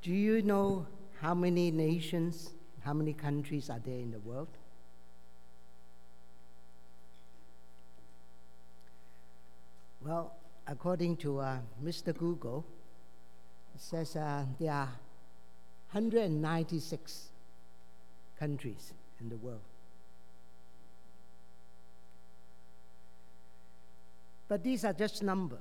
Do you know how many nations, how many countries are there in the world? Well, according to Mr. Google, it says there are 196 countries in the world. But these are just numbers.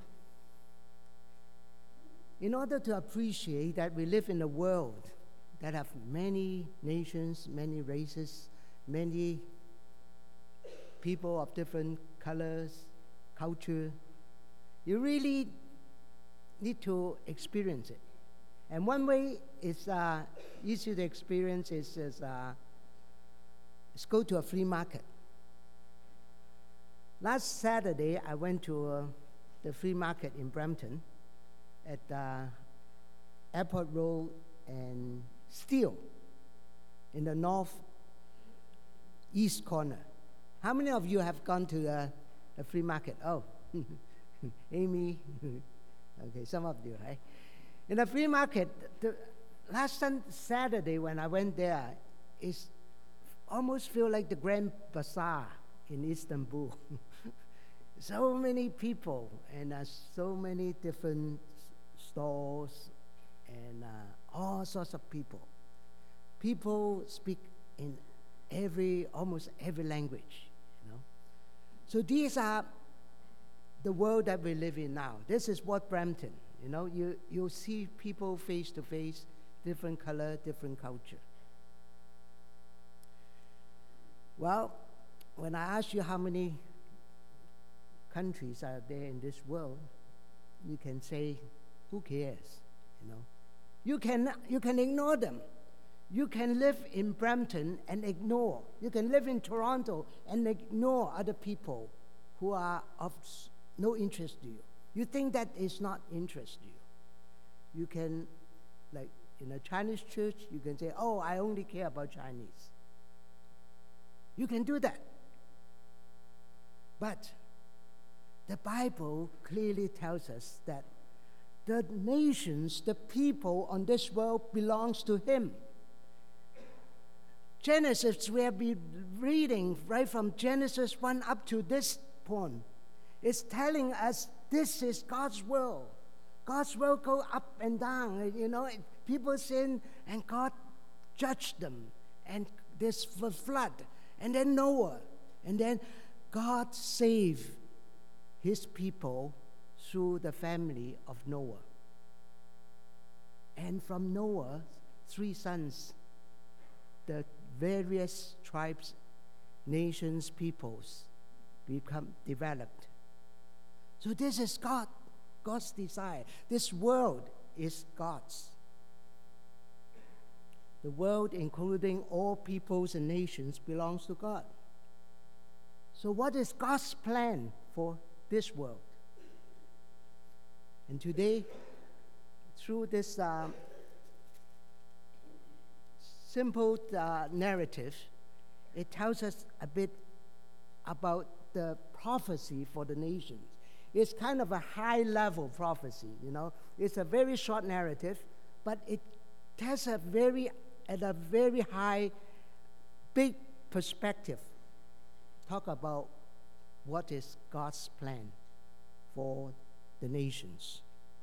In order to appreciate that we live in a world that have many nations, many races, many people of different colors, culture, you really need to experience it. And one way is easy to experience is go to a flea market. Last Saturday, I went to the flea market in Brampton at Airport Road and Steele in the northeast corner. How many of you have gone to a flea market? Oh, Amy. Okay, some of you, right? In the flea market, last Saturday when I went there, it almost feel like the Grand Bazaar in Istanbul. So many people and so many different stalls and all sorts of people. People speak in almost every language, you know. So these are the world that we live in now. This is what Brampton, you know, you see people face to face, different color, different culture. Well, when I ask you how many countries are there in this world, you can say, who cares, you know? You can ignore them. You can live in Brampton and ignore. You can live in Toronto and ignore other people who are of no interest to you. You think that is not interest to you. You can, like in a Chinese church, you can say, oh, I only care about Chinese. You can do that. But the Bible clearly tells us that the nations, the people on this world belongs to Him. Genesis, we have been reading right from Genesis 1 up to this point. It's telling us this is God's world. God's world go up and down. You know, people sin and God judged them. And there's the flood. And then Noah. And then God saved His people through the family of Noah. And from Noah, 3 sons, the various tribes, nations, peoples become developed. So this is God's desire. This world is God's. The world, including all peoples and nations, belongs to God. So what is God's plan for this world? And today, through this simple narrative, it tells us a bit about the prophecy for the nations. It's kind of a high-level prophecy, you know. It's a very short narrative, but it tells at a very high, big perspective. Talk about what is God's plan for the nations.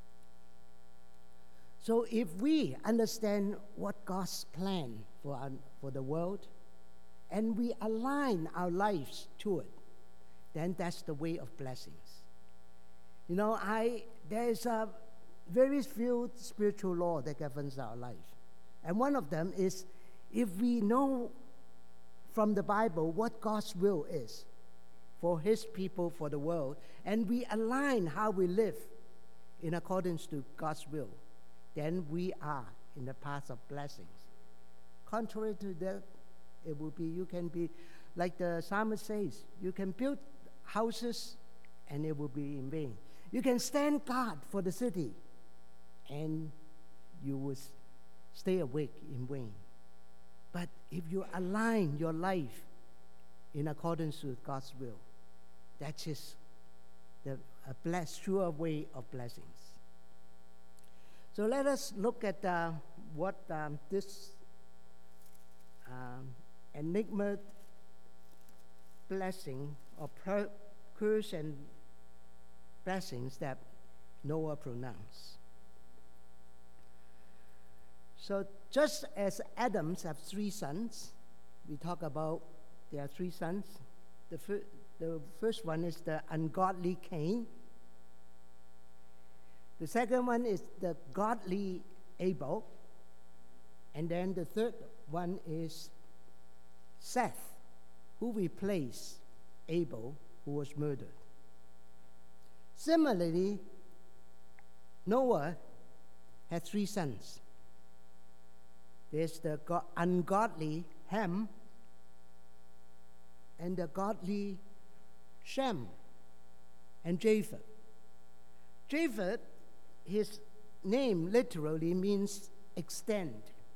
So if we understand what God's plan for the world, and we align our lives to it, then that's the way of blessings. You know, there is a very few spiritual law that governs our life. And one of them is, if we know from the Bible what God's will is for His people, for the world, and we align how we live in accordance to God's will, then we are in the path of blessings. Contrary to that, it will be, you can be, like the psalmist says, you can build houses and it will be in vain. You can stand guard for the city and you will stay awake in vain. But if you align your life in accordance with God's will, that is a sure way of blessings. So let us look at what this enigma blessing or curse and blessings that Noah pronounced. So just as Adams have 3 sons, we talk about there are 3 sons. The first one is the ungodly Cain. The second one is the godly Abel. And then the third one is Seth, who replaced Abel, who was murdered. Similarly, Noah had 3 sons. There's the ungodly Ham and the godly Shem and Japheth. Japheth, his name literally means extend.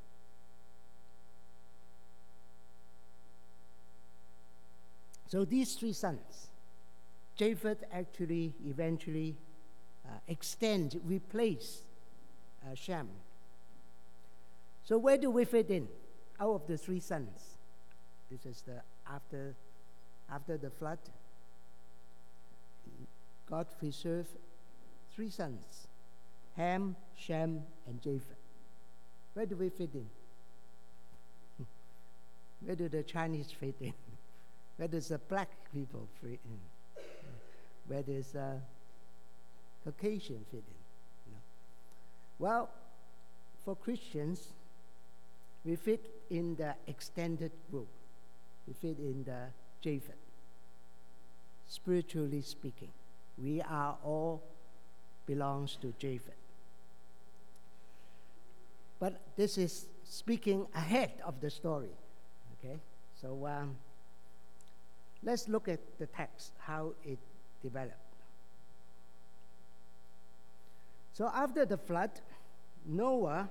So these 3 sons, Japheth actually eventually replace Shem. So where do we fit in out of the 3 sons? This is the after the flood. God preserved 3 sons, Ham, Shem, and Japheth. Where do we fit in? Where do the Chinese fit in? Where does the black people fit in? Where does Caucasian fit in? No. Well, for Christians, we fit in the extended group. We fit in the Japheth. Spiritually speaking, we are all belongs to Japheth. But this is speaking ahead of the story. Okay, so let's look at the text, how it developed. So after the flood, Noah,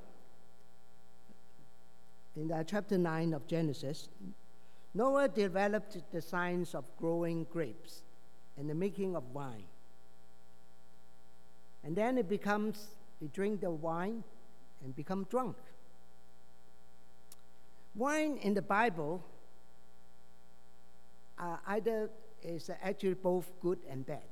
in chapter 9 of Genesis, Noah developed the science of growing grapes and the making of wine. And then he drink the wine and become drunk. Wine in the Bible is actually both good and bad.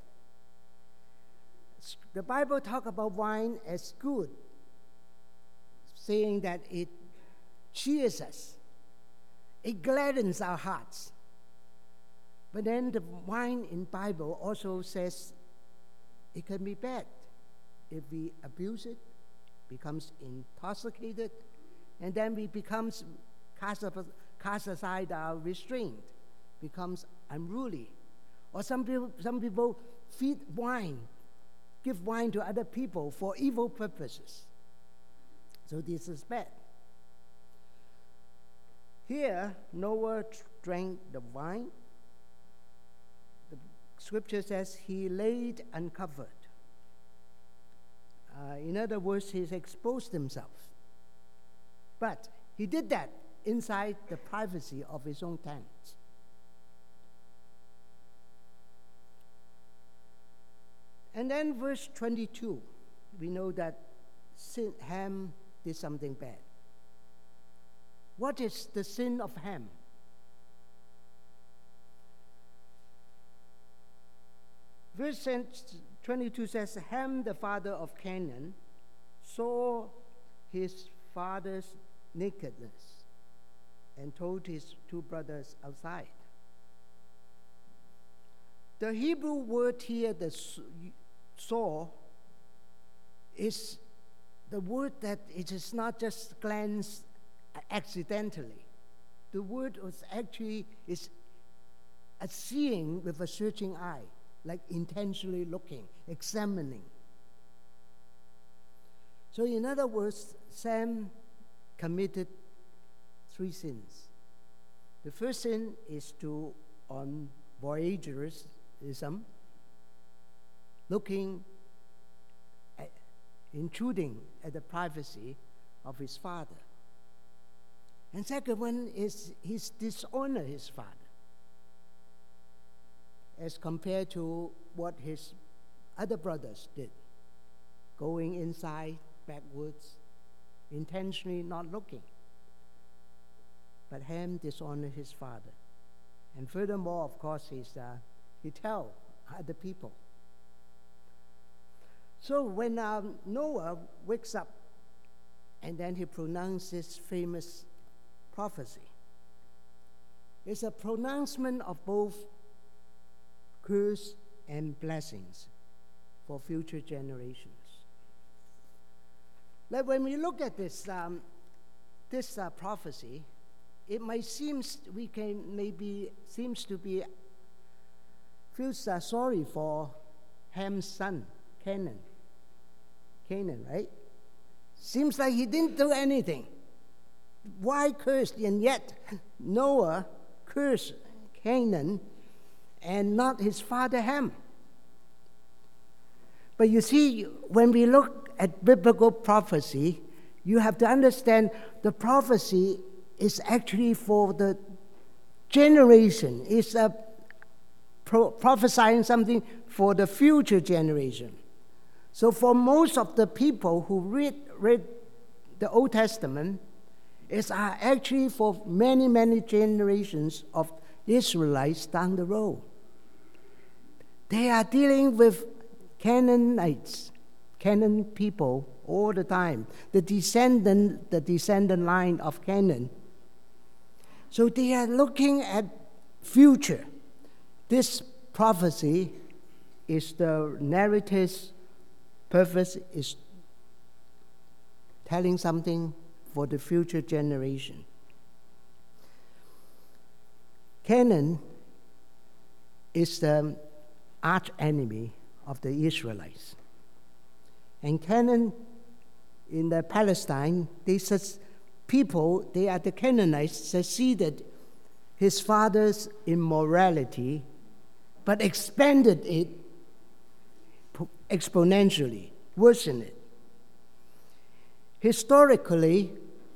The Bible talks about wine as good, saying that it cheers us, it gladdens our hearts. But then the wine in the Bible also says it can be bad. If we abuse it, becomes intoxicated, and then we becomes cast aside our restraint, becomes unruly. Or some people feed wine, give wine to other people for evil purposes. So this is bad. Here, Noah drank the wine. The scripture says he laid uncovered. In other words, he's exposed himself. But he did that inside the privacy of his own tent. And then verse 22, we know that Ham did something bad. What is the sin of Ham? Verse 22 says, Ham, the father of Canaan, saw his father's nakedness and told his 2 brothers outside. The Hebrew word here, the saw, is the word that it is not just glanced accidentally. The word was actually is a seeing with a searching eye, like intentionally looking, examining. So in other words, Sam committed 3 sins. The first sin is on voyeurism, intruding at the privacy of his father. And second one is he's dishonored his father as compared to what his other brothers did, going inside backwards intentionally not looking. But Ham dishonored his father. And furthermore, of course, he tell other people. So when Noah wakes up, and then he pronounces famous prophecy, it's a pronouncement of both curse and blessings for future generations. Like when we look at this prophecy, it might seems to be feels sorry for Ham's son, Canaan, right? Seems like he didn't do anything. Why cursed? And yet Noah cursed Canaan and not his father Ham. But you see, when we look at biblical prophecy, you have to understand the prophecy is actually for the generation. It's prophesying something for the future generation. So for most of the people who read the Old Testament, it's actually for many, many generations of Israelites down the road. They are dealing with Canaanites, Canaan people all the time, the descendant line of Canaan. So they are looking at future. This prophecy is the narrative's purpose is telling something for the future generation. Canaan is the arch enemy of the Israelites. And Canaan in the Palestine, they are the Canaanites, succeeded his father's immorality, but expanded it exponentially, worsened it. Historically,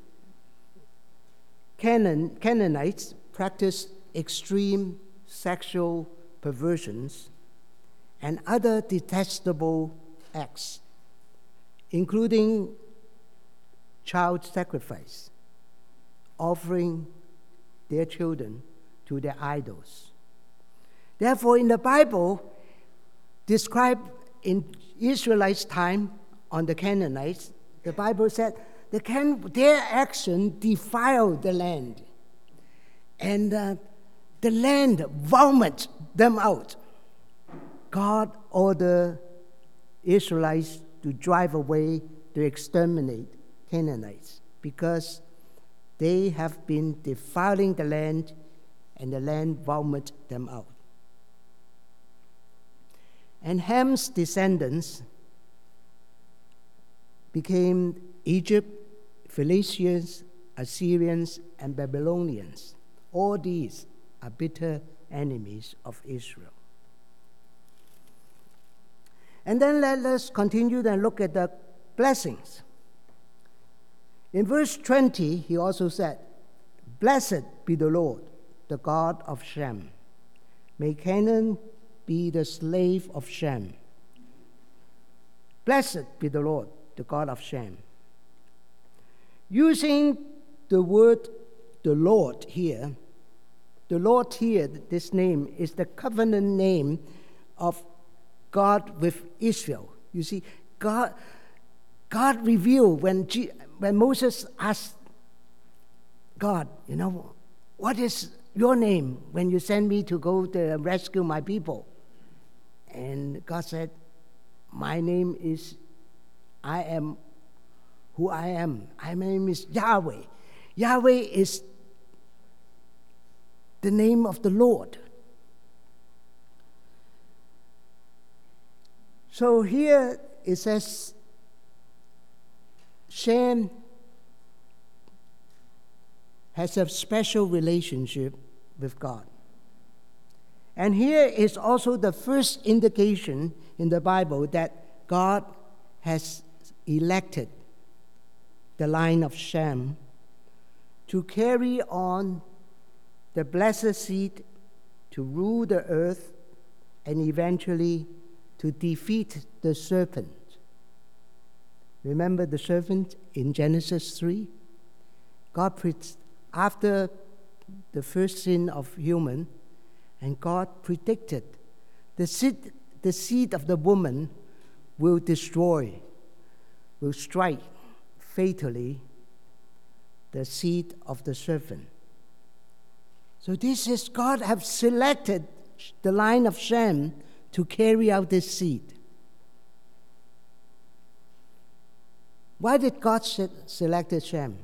Canaanites practiced extreme sexual perversions and other detestable acts, including child sacrifice, offering their children to their idols. Therefore, in the Bible, described in Israelites' time on the Canaanites, the Bible said their action defiled the land, and the land vomited them out. God ordered Israelites to drive away, to exterminate Canaanites, because they have been defiling the land, and the land vomited them out. And Ham's descendants became Egypt, Philistines, Assyrians, and Babylonians. All these are bitter enemies of Israel. And then let us continue and look at the blessings. In verse 20, he also said, "Blessed be the Lord, the God of Shem. May Canaan be the slave of Shem. Blessed be the Lord, the God of Shem." Using the word the Lord here, this name is the covenant name of God with Israel. You see, God revealed when Moses asked God, what is your name when you send me to go to rescue my people? And God said, my name is, I am who I am. My name is Yahweh. Yahweh is the name of the Lord. So here it says, Shem has a special relationship with God. And here is also the first indication in the Bible that God has elected the line of Shem to carry on the blessed seed, to rule the earth, and eventually to defeat the serpent. Remember the serpent in Genesis 3? After the first sin of human, and God predicted the seed of the woman will strike fatally the seed of the serpent. So this is God have selected the line of Shem to carry out this seed. Why did God select Shem?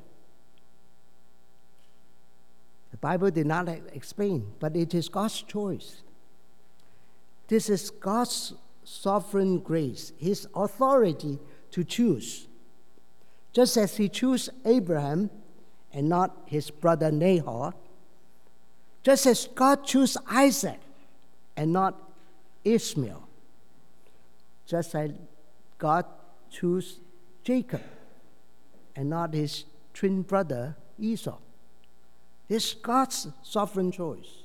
The Bible did not explain, but it is God's choice. This is God's sovereign grace, His authority to choose. Just as He chose Abraham and not his brother Nahor, just as God chose Isaac and not Ishmael, just as God chose Jacob and not his twin brother Esau. It's God's sovereign choice.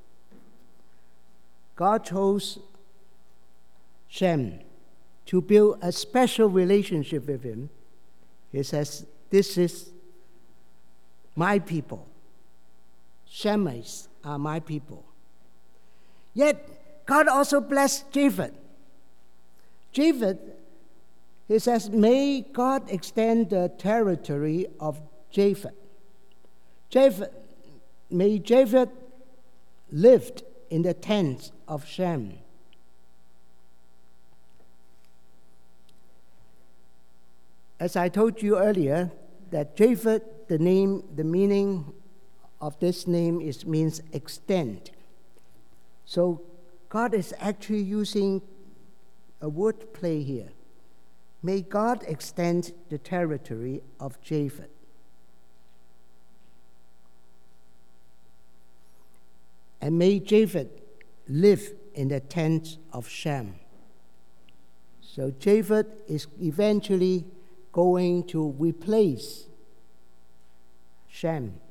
God chose Shem to build a special relationship with him. He says, "This is my people. Shemites are my people." Yet, God also blessed Japheth. Japheth, he says, "May God extend the territory of Japheth. May Japheth live in the tents of Shem." As I told you earlier, that Japheth, the meaning of this name means extend. So God is actually using a word play here. May God extend the territory of Japheth. And may Japheth live in the tents of Shem. So Japheth is eventually going to replace Shem.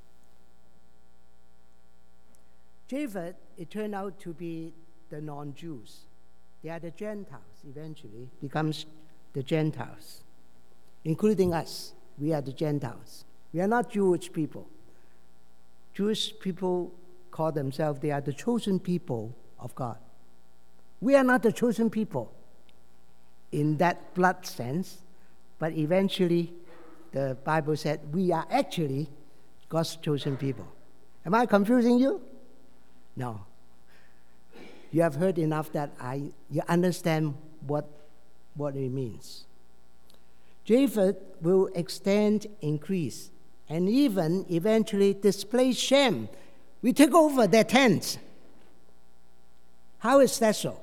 Japheth, it turned out to be the non-Jews. They are the Gentiles, eventually, becomes the Gentiles, including us. We are the Gentiles. We are not Jewish people. Jewish people call themselves, they are the chosen people of God. We are not the chosen people in that blood sense, but eventually the Bible said we are actually God's chosen people. Am I confusing you? No. You have heard enough that you understand what it means. Japheth will extend, increase, and even eventually displace Shem. We take over their tents. How is that so?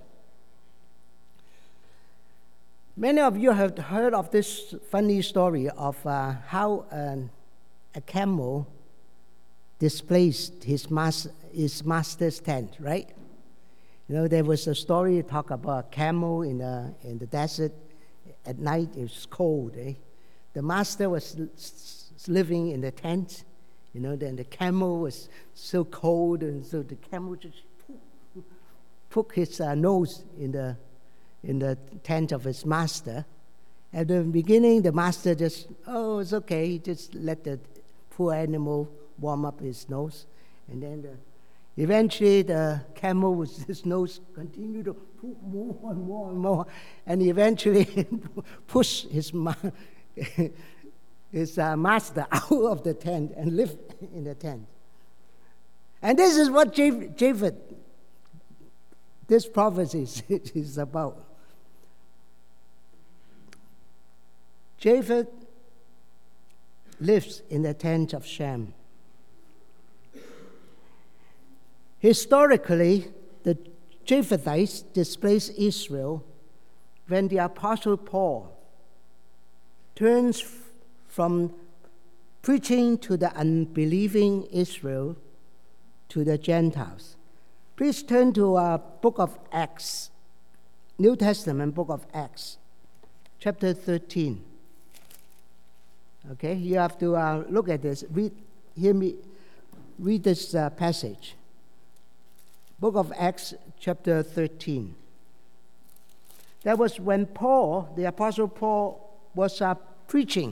Many of you have heard of this funny story of how a camel displaced his master's tent, right? You know, there was a story talk about a camel in the desert. At night, it was cold. The master was living in the tent. You know, then the camel was so cold, and so the camel just put his nose in the tent of his master. At the beginning, the master just, it's okay. He just let the poor animal warm up his nose. And then eventually the camel with his nose continued to put more and more and more. And eventually push his master out of the tent and live in the tent. And this is what Japheth, this prophecy is about. Japheth lives in the tent of Shem. Historically, the Japhethites displaced Israel when the Apostle Paul turns from preaching to the unbelieving Israel to the Gentiles. Please turn to book of Acts, New Testament book of Acts, chapter 13. Okay, you have to look at this. Read this passage. Book of Acts, chapter 13. That was when Paul, the Apostle Paul, was preaching,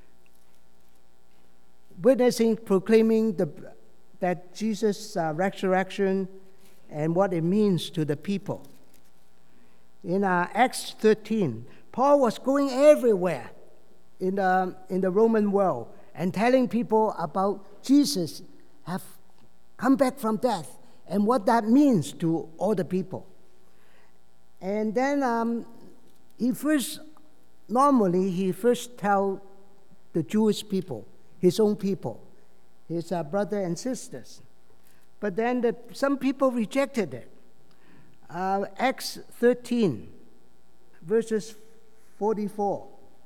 witnessing, proclaiming that Jesus' resurrection and what it means to the people. In Acts 13, Paul was going everywhere in the Roman world and telling people about Jesus have come back from death and what that means to all the people. And then he first tell the Jewish people, his own people, his brother and sisters. But then some people rejected it. Acts 13, verses 44.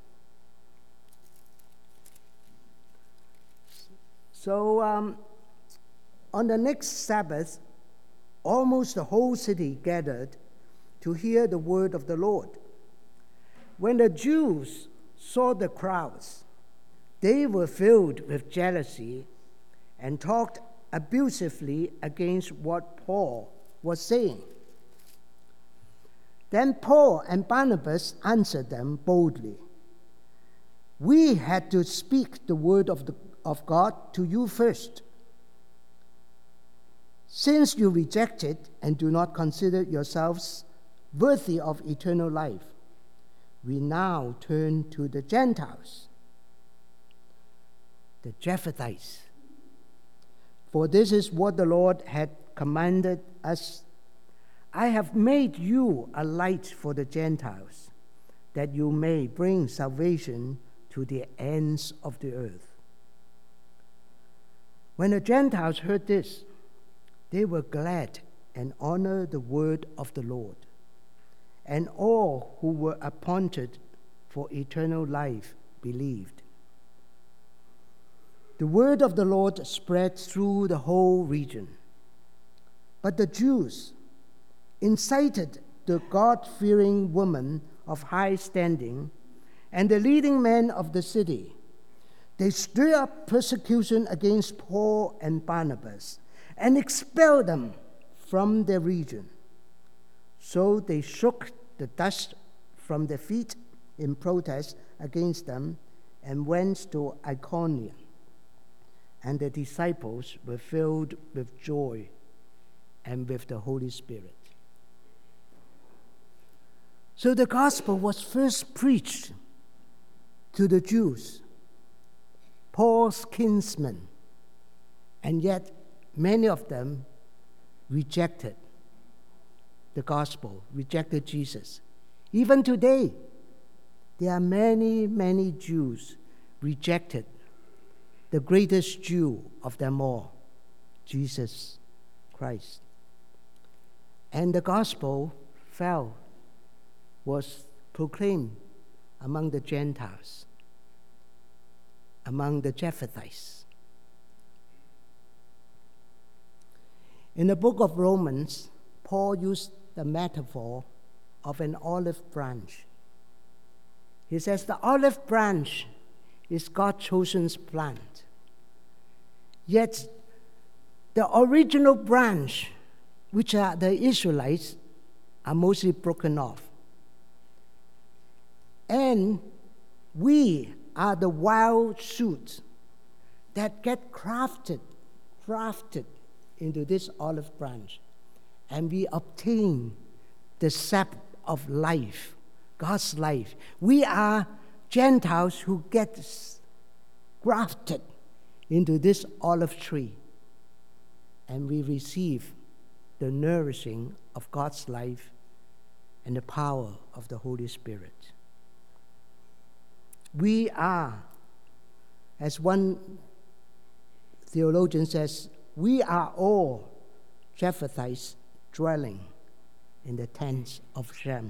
So on the next Sabbath, almost the whole city gathered to hear the word of the Lord. When the Jews saw the crowds, they were filled with jealousy and talked abusively against what Paul was saying. Then Paul and Barnabas answered them boldly. We had to speak the word of God to you first. Since you reject it and do not consider yourselves worthy of eternal life, we now turn to the Gentiles, the Japhethites. For this is what the Lord had commanded us. I have made you a light for the Gentiles, that you may bring salvation to the ends of the earth. When the Gentiles heard this, they were glad and honored the word of the Lord. And all who were appointed for eternal life believed. The word of the Lord spread through the whole region. But the Jews incited the God-fearing women of high standing and the leading men of the city. They stirred up persecution against Paul and Barnabas and expelled them from their region. So they shook the dust from their feet in protest against them and went to Iconium. And the disciples were filled with joy and with the Holy Spirit. So the gospel was first preached to the Jews, Paul's kinsmen, and yet many of them rejected the gospel, rejected Jesus. Even today, there are many, many Jews rejected the greatest Jew of them all, Jesus Christ. And the gospel was proclaimed among the Gentiles, among the Japhethites. In the book of Romans, Paul used the metaphor of an olive branch. He says the olive branch is God's chosen plant. Yet the original branch, which are the Israelites, are mostly broken off. And we are the wild shoots that get grafted into this olive branch. And we obtain the sap of life, God's life. We are Gentiles who get grafted into this olive tree. And we receive the nourishing of God's life and the power of the Holy Spirit. We are, as one theologian says, we are all Japhethites dwelling in the tents of Shem.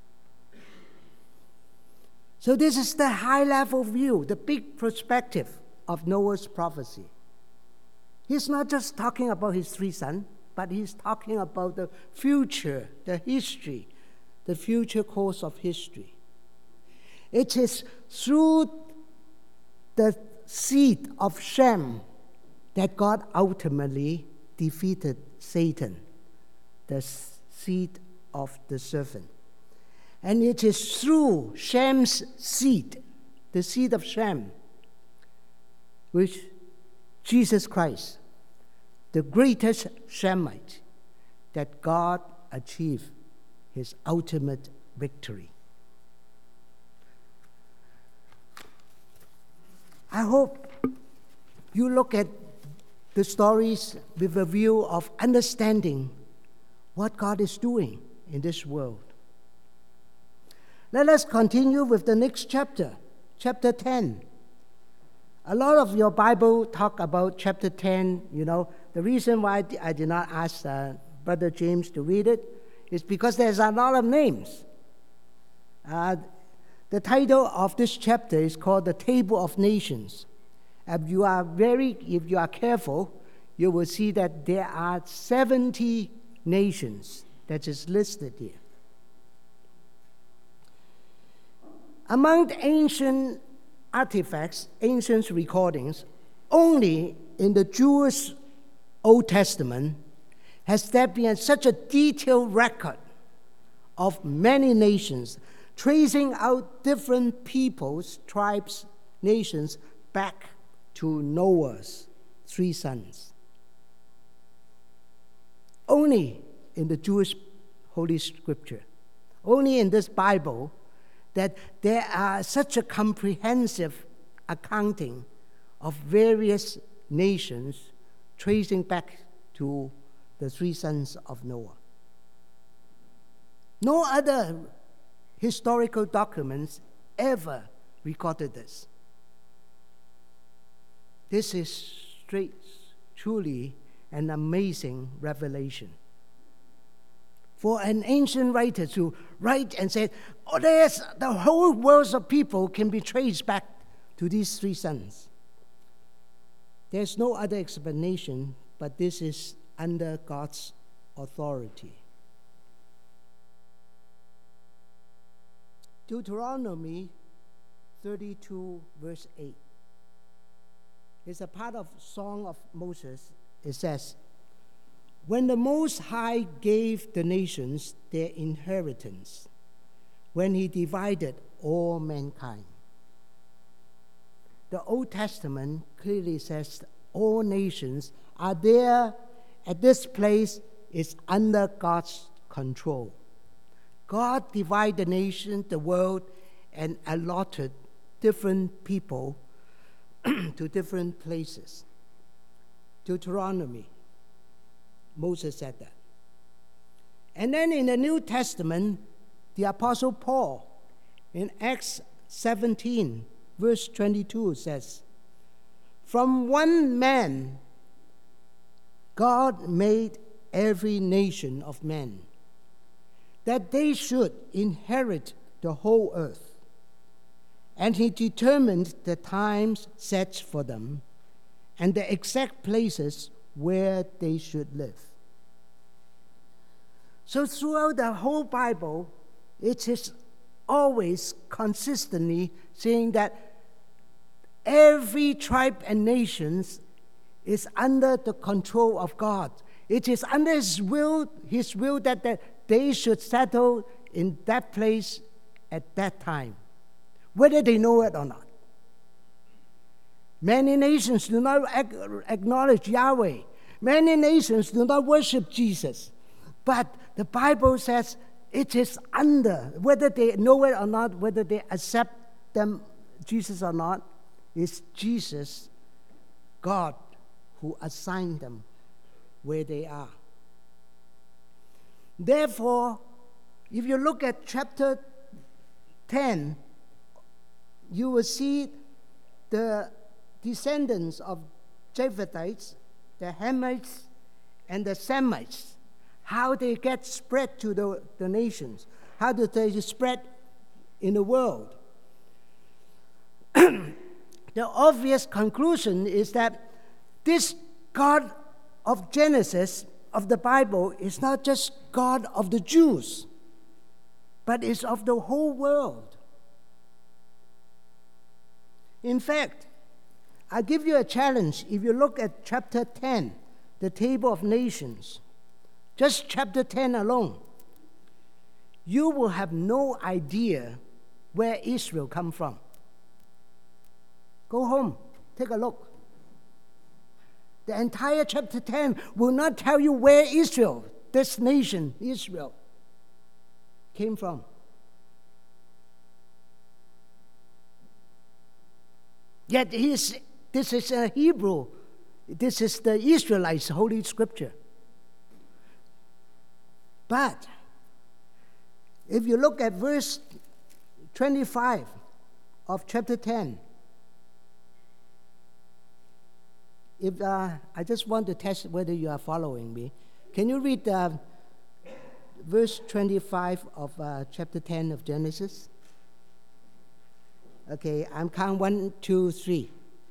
So this is the high-level view, the big perspective of Noah's prophecy. He's not just talking about his three sons, but he's talking about the future, the history, the future course of history. It is through the seed of Shem that God ultimately defeated Satan, the seed of the serpent. And it is through Shem's seed, the seed of Shem, which Jesus Christ, the greatest Shemite, that God achieved his ultimate victory. I hope you look at the stories with a view of understanding what God is doing in this world. Let us continue with the next chapter, chapter 10. A lot of your Bible talk about chapter 10. The reason why I did not ask Brother James to read it is because there's a lot of names. The title of this chapter is called The Table of Nations. If you are careful, you will see that there are 70 nations that is listed here. Among the ancient artifacts, ancient recordings, only in the Jewish Old Testament has there been such a detailed record of many nations, tracing out different peoples, tribes, nations, back to Noah's 3 sons. Only in the Jewish Holy Scripture, only in this Bible, that there are such a comprehensive accounting of various nations tracing back to the 3 sons of Noah. No other historical documents ever recorded this. This is truly an amazing revelation. For an ancient writer to write and say, there's the whole world of people can be traced back to these 3 sons. There's no other explanation, but this is under God's authority. Deuteronomy 32, verse 8. It's a part of Song of Moses. It says, when the Most High gave the nations their inheritance, when he divided all mankind. The Old Testament clearly says all nations are there at this place, is under God's control. God divided the nation, the world, and allotted different people to different places. Deuteronomy, Moses said that. And then in the New Testament, the Apostle Paul, in Acts 17, verse 22 says, from one man, God made every nation of men, that they should inherit the whole earth. And he determined the times set for them and the exact places where they should live. So throughout the whole Bible, it is always consistently saying that every tribe and nation is under the control of God. It is under His will that they should settle in that place at that time, whether they know it or not. Many nations do not acknowledge Yahweh. Many nations do not worship Jesus. But the Bible says it is under, whether they know it or not, whether they accept them, Jesus or not, it's Jesus, God, who assigned them where they are. Therefore, if you look at chapter 10, you will see the descendants of Japhethites, the Hamites, and the Semites, how they get spread to the nations, how do they spread in the world. The obvious conclusion is that this God of Genesis, of the Bible, is not just God of the Jews, but is of the whole world. In fact, I'll give you a challenge. If you look at chapter 10, the Table of Nations, just chapter 10 alone, you will have no idea where Israel come from. Go home, take a look. The entire chapter 10 will not tell you where Israel, this nation, Israel, came from. Yet this is a Hebrew. This is the Israelites' Holy Scripture. But if you look at verse 25 of chapter 10, I just want to test whether you are following me. Can you read verse 25 of chapter 10 of Genesis? Okay, I'm counting 1, 2, 3.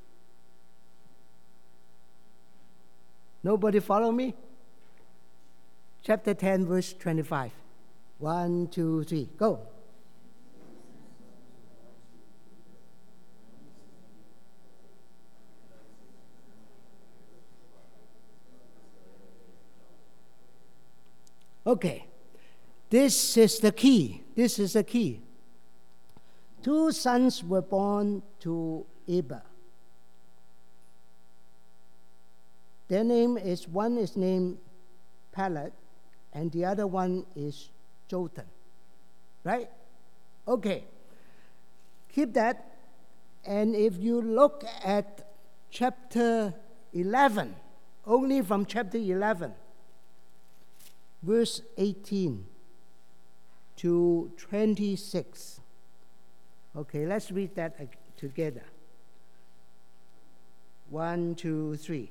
Nobody follow me? Chapter 10, verse 25. 1, 2, 3, go. Okay, this is the key. This is the key. 2 sons were born to Eber. Their name is, one is named Peleg, and the other one is Jotham. Right? Okay. Keep that. And if you look at chapter 11, only from chapter 11, verse 18 to 26. Okay, let's read that together. 1, 2, 3.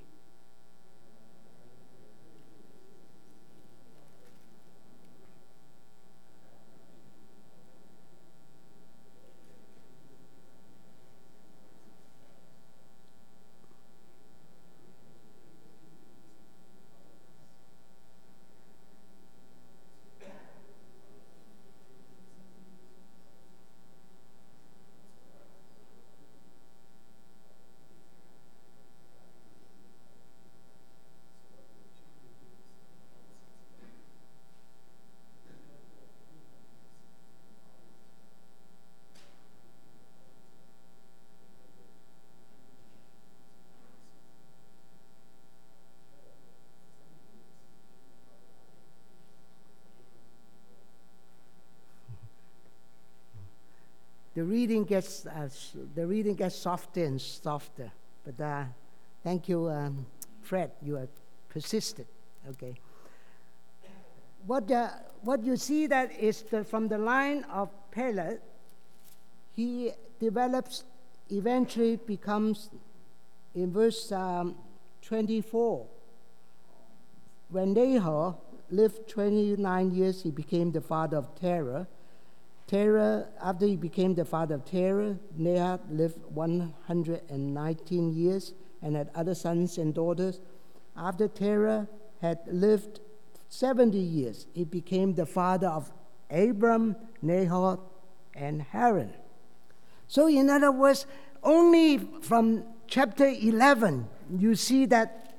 The reading gets softer and softer. But thank you, Fred. You have persisted. Okay. What you see that is from the line of Peleg, he develops, eventually becomes, in verse 24, when Nahor lived 29 years, he became the father of Terah. After he became the father of Terah, Nahor lived 119 years and had other sons and daughters. After Terah had lived 70 years, he became the father of Abram, Nahor, and Haran. So in other words, only from chapter 11, you see that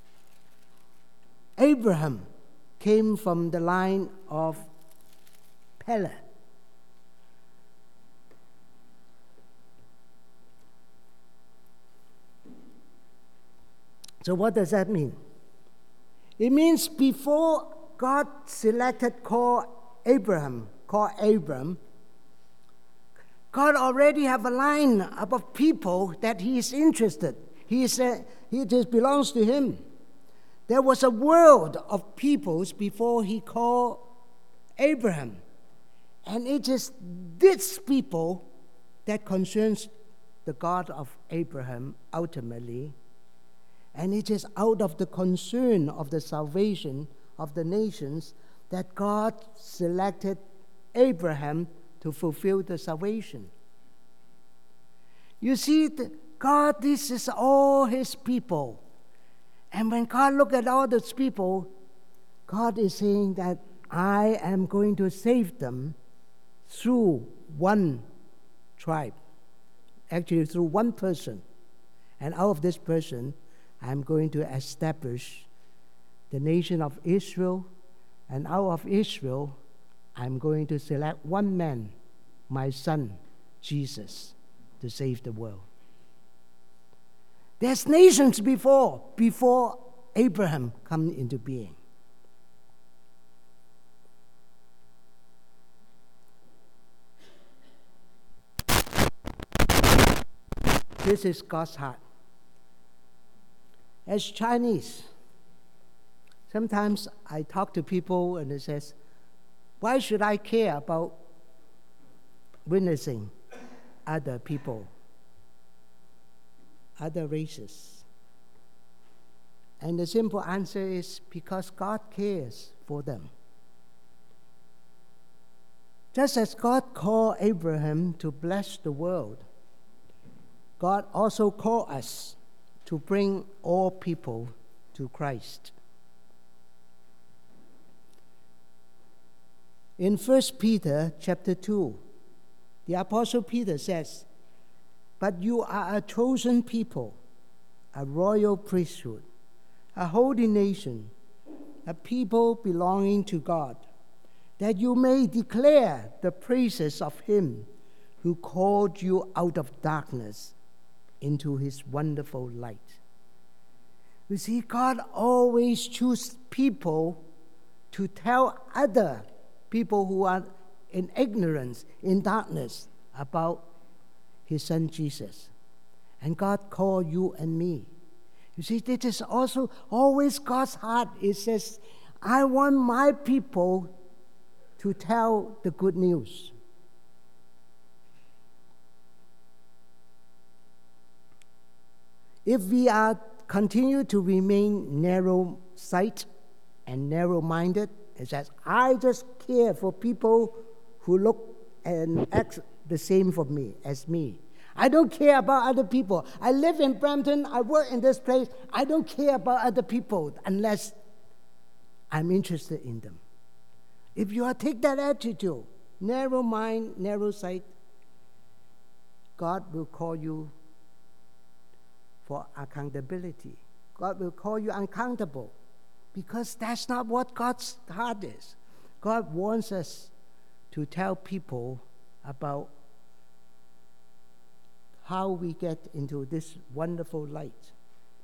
Abraham came from the line of Peleg. So what does that mean? It means before God called Abram, God already have a line of people that he is interested. It just belongs to him. There was a world of peoples before he called Abraham. And it is this people that concerns the God of Abraham ultimately. And it is out of the concern of the salvation of the nations that God selected Abraham to fulfill the salvation. You see, God, this is all his people. And when God look at all those people, God is saying that I am going to save them through one tribe, actually through one person. And out of this person, I'm going to establish the nation of Israel, and out of Israel, I'm going to select one man, my son, Jesus, to save the world. There's nations before Abraham come into being. This is God's heart. As Chinese, sometimes I talk to people and they says, why should I care about witnessing other people, other races? And the simple answer is because God cares for them. Just as God called Abraham to bless the world, God also called us to bring all people to Christ. In 1 Peter chapter 2, the Apostle Peter says, "But you are a chosen people, a royal priesthood, a holy nation, a people belonging to God, that you may declare the praises of Him who called you out of darkness into His wonderful light." You see, God always chooses people to tell other people who are in ignorance, in darkness, about His Son Jesus. And God called you and me. You see, this is also always God's heart. It says, I want my people to tell the good news. If we are continue to remain narrow-sighted and narrow-minded, it says, I just care for people who look and act the same for me as me. I don't care about other people. I live in Brampton. I work in this place. I don't care about other people unless I'm interested in them. If you take that attitude, narrow mind, narrow sight, God will call you for accountability. God will call you accountable because that's not what God's heart is. God wants us to tell people about how we get into this wonderful light.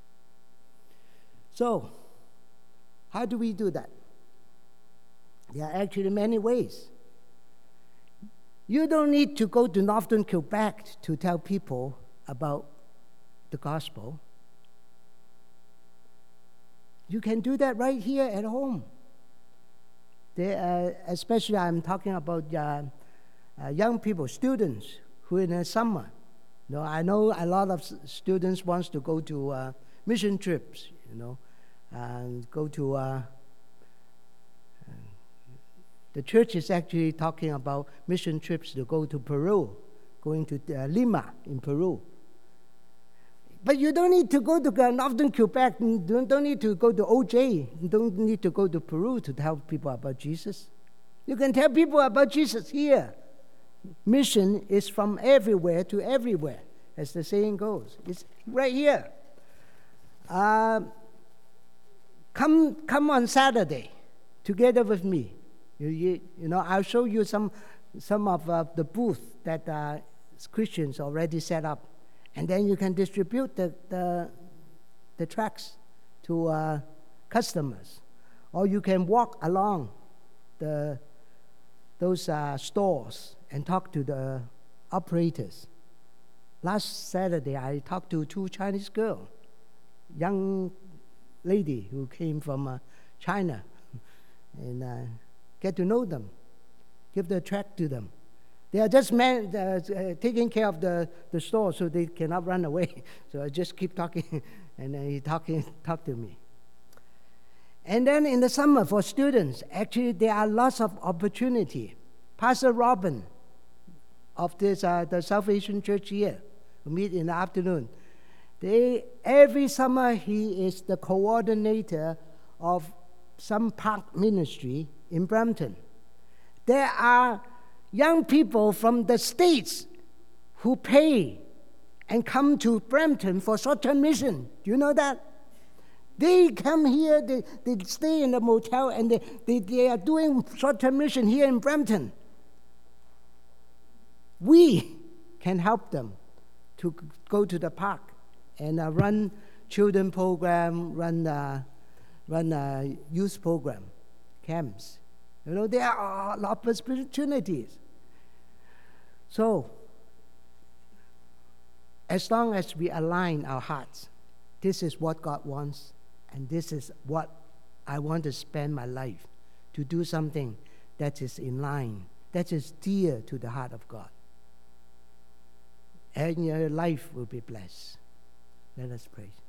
So, how do we do that? There are actually many ways. You don't need to go to Northern Quebec to tell people about the gospel. You can do that right here at home. Especially I'm talking about young people, students who in the summer. I know a lot of students wants to go to mission trips, and go to the church is actually talking about mission trips to go to Peru, going to Lima in Peru. But you don't need to go to Northern Quebec, don't need to go to OJ, you don't need to go to Peru to tell people about Jesus. You can tell people about Jesus here. Mission is from everywhere to everywhere, as the saying goes. It's right here. Come on Saturday, together with me. I'll show you some of the booths that Christians already set up. And then you can distribute the tracts to customers. Or you can walk along those stores and talk to the operators. Last Saturday, I talked to 2 Chinese girls, young lady who came from China, and get to know them, give the tract to them. They are just taking care of the store so they cannot run away. So I just keep talking, and he talk to me. And then in the summer for students, actually there are lots of opportunity. Pastor Robin of this the South Asian Church here, we meet in the afternoon. Every summer he is the coordinator of some park ministry in Brampton. There are young people from the States who pay and come to Brampton for short-term mission. Do you know that? They come here, they stay in the motel, and they are doing short-term mission here in Brampton. We can help them to go to the park and run children program, run youth program, camps. There are a lot of opportunities. So, as long as we align our hearts, this is what God wants, and this is what I want to spend my life, to do something that is in line, that is dear to the heart of God. And your life will be blessed. Let us pray.